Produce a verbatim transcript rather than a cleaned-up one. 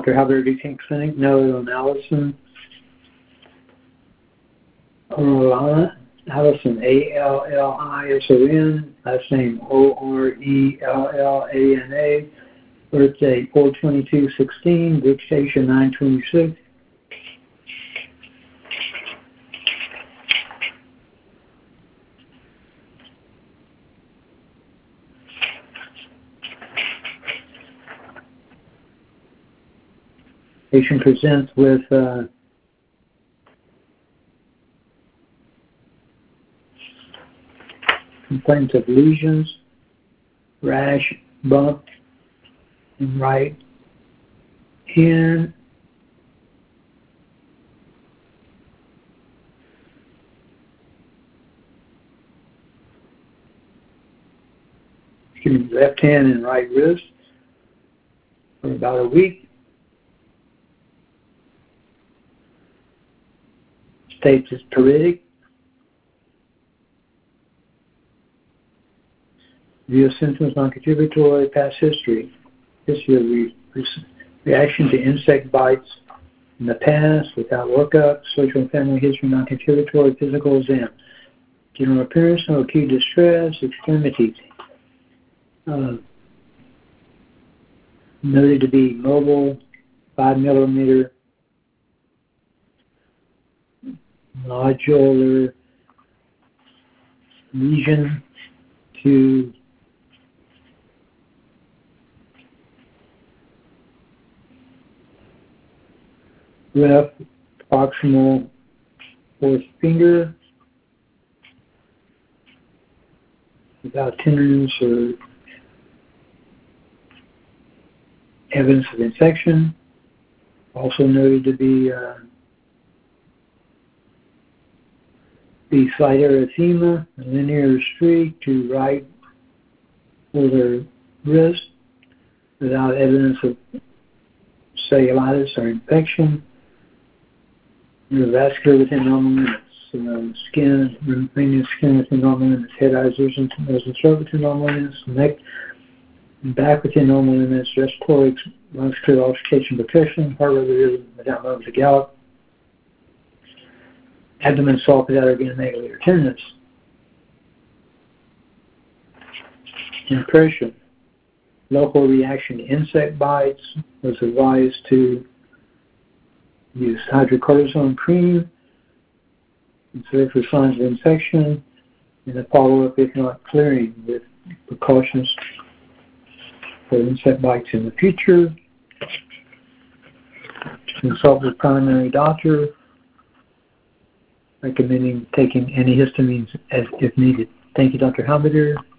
Doctor Halbert Routine Clinic, noted on Allison Orellana, Allison, A L L I S O N, last name O R E L L A N A, birth date four twenty-two sixteen, dictation nine twenty-six. Patient presents with uh, complaints of lesions, rash, bump in right hand, excuse me, left hand and right wrist for about a week. States is pruritic. View symptoms non-contributory, past history. History of re- reaction to insect bites in the past without workup, social and family history non-contributory, physical exam. General appearance, no acute distress, extremities. Uh, noted to be mobile, five millimeter nodular lesion to left proximal fourth finger without tenderness or evidence of infection. Also noted to be uh, the slight erythema, a linear streak to right over wrist without evidence of cellulitis or infection. Neurovascular within normal limits. Uh, skin, remaining skin within normal limits. Head, eyes, ears, and nose and throat within normal limits. Neck and back within normal limits. Respiratory, lungs clear, altercation, percussion. Heart rate without moments to gallop. Abdomen soft without organomegaly or tenderness. Impression. Local reaction to insect bites. Was advised to use hydrocortisone cream and search for signs of infection and a follow-up if not clearing with precautions for insect bites in the future. Consult with primary doctor, recommending taking antihistamines as if needed. Thank you, Doctor Halbert.